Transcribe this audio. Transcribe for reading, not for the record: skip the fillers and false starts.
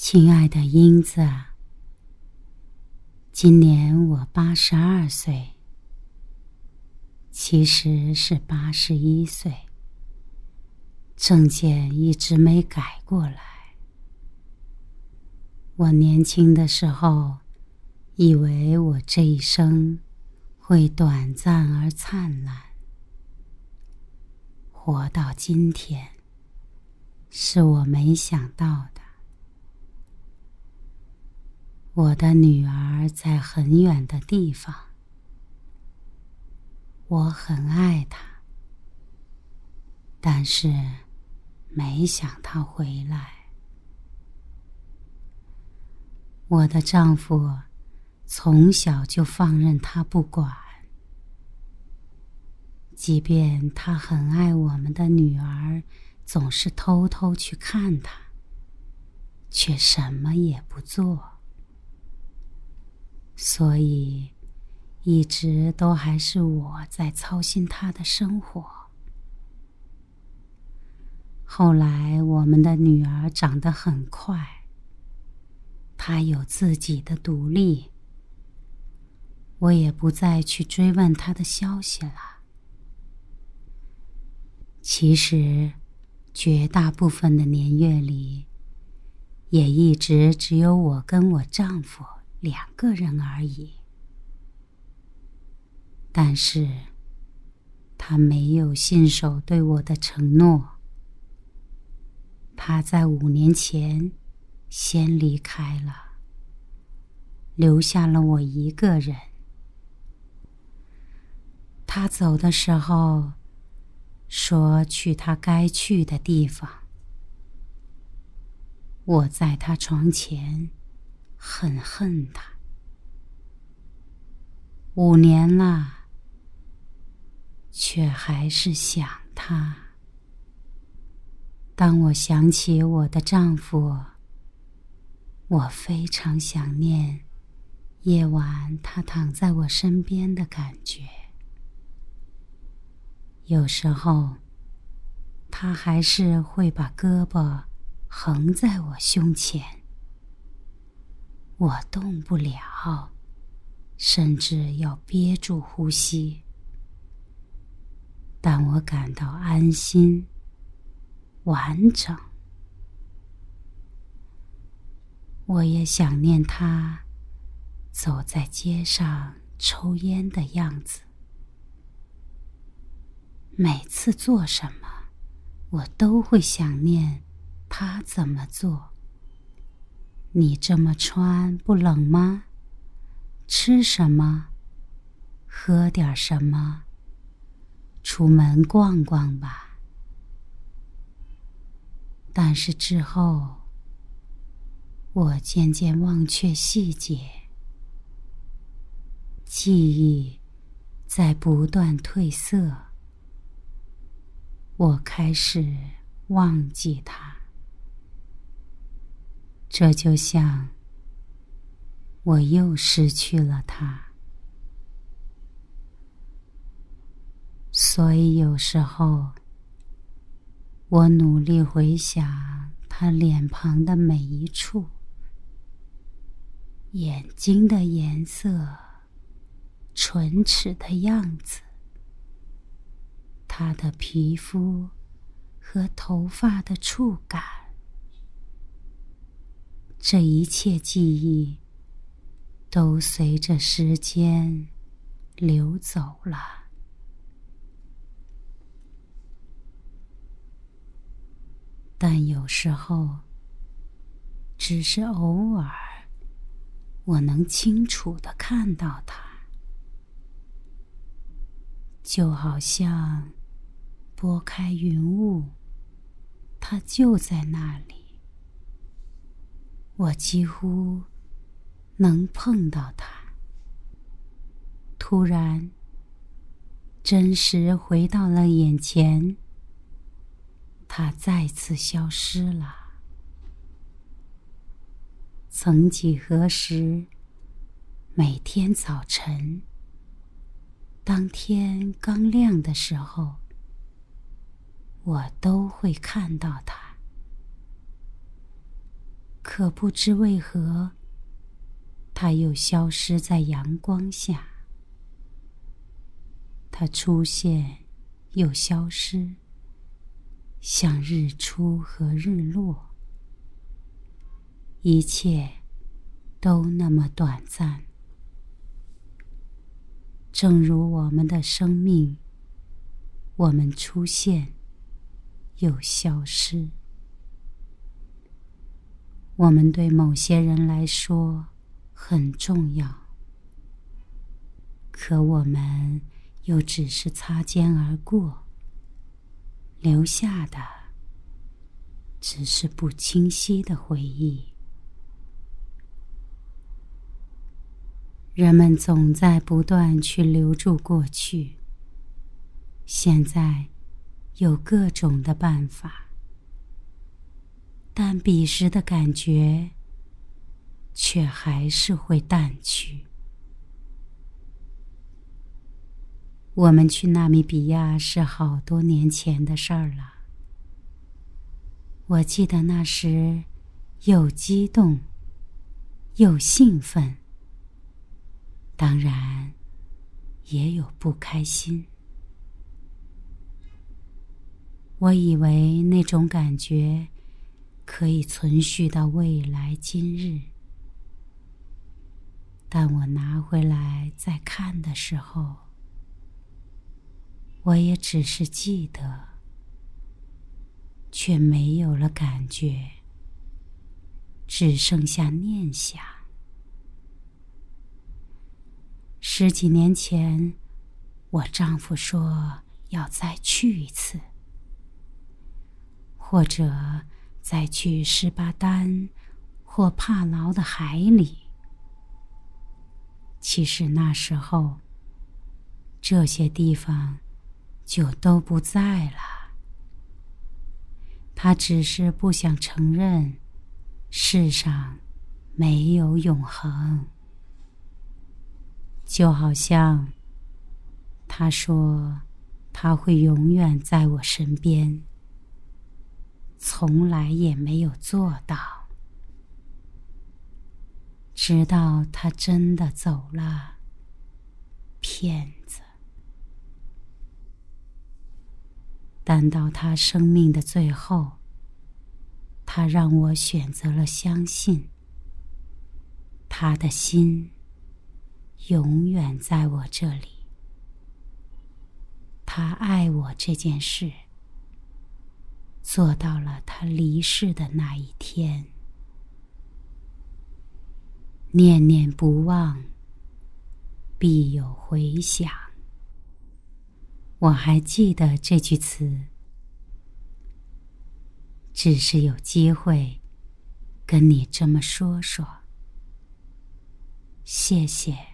亲爱的英子，今年我82岁，其实是81岁，证件一直没改过来。我年轻的时候，以为我这一生会短暂而灿烂，活到今天，是我没想到的。我的女儿在很远的地方，我很爱她，但是没想她回来。我的丈夫从小就放任她不管，即便他很爱我们的女儿，总是偷偷去看她，却什么也不做。所以一直都还是我在操心她的生活。后来我们的女儿长得很快，她有自己的独立，我也不再去追问她的消息了。其实绝大部分的年月里，也一直只有我跟我丈夫2个人而已。但是他没有信守对我的承诺，他在5年前先离开了，留下了我一个人。他走的时候说去他该去的地方，我在他床前很恨他。5年了，却还是想他。当我想起我的丈夫，我非常想念夜晚他躺在我身边的感觉。有时候他还是会把胳膊横在我胸前，我动不了，甚至要憋住呼吸，但我感到安心完整。我也想念他走在街上抽烟的样子。每次做什么，我都会想念他怎么做。你这么穿不冷吗？吃什么？喝点什么？出门逛逛吧。但是之后，我渐渐忘却细节，记忆在不断褪色，我开始忘记他。这就像我又失去了他。所以有时候我努力回想他脸庞的每一处，眼睛的颜色，唇齿的样子，他的皮肤和头发的触感。这一切记忆都随着时间流走了。但有时候，只是偶尔，我能清楚地看到它，就好像拨开云雾，它就在那里，我几乎能碰到它。突然，真实回到了眼前，它再次消失了。曾几何时，每天早晨，当天刚亮的时候，我都会看到它。 可不知为何，它又消失在阳光下。它出现又消失，像日出和日落，一切都那么短暂。正如我们的生命，我们出现又消失。我们对某些人来说很重要，可我们又只是擦肩而过，留下的只是不清晰的回忆。人们总在不断去留住过去，现在有各种的办法，但彼时的感觉却还是会淡去。我们去纳米比亚是好多年前的事儿了。我记得那时又激动又兴奋，当然也有不开心。我以为那种感觉可以存续到未来今日，但我拿回来再看的时候，我也只是记得，却没有了感觉，只剩下念想。10几年前，我丈夫说要再去一次，或者再去士巴丹或帕劳的海里。其实那时候，这些地方就都不在了。他只是不想承认世上没有永恒，就好像他说他会永远在我身边，从来也没有做到。直到他真的走了，骗子。但到他生命的最后，他让我选择了相信，他的心永远在我这里。他爱我这件事，做到了他离世的那一天。念念不忘，必有回响。我还记得这句词，只是有机会跟你这么说说。谢谢。